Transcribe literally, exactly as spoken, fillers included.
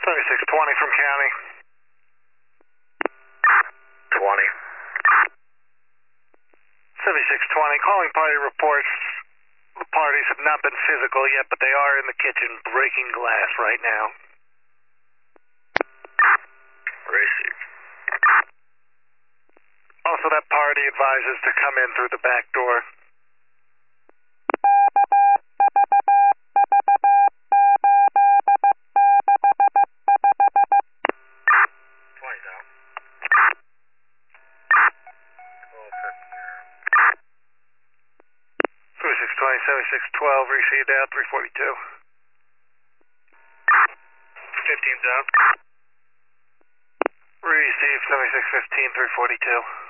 seventy-six twenty from county. twenty. seventy-six twenty, calling party reports. The parties have not been physical yet, but they are in the kitchen breaking glass right now. Received. Also, that party advises to come in through the back door. twenty down. seventy-six twenty, seventy-six twelve, received out, three forty-two. fifteen's out. Received, seventy-six fifteen, three forty-two.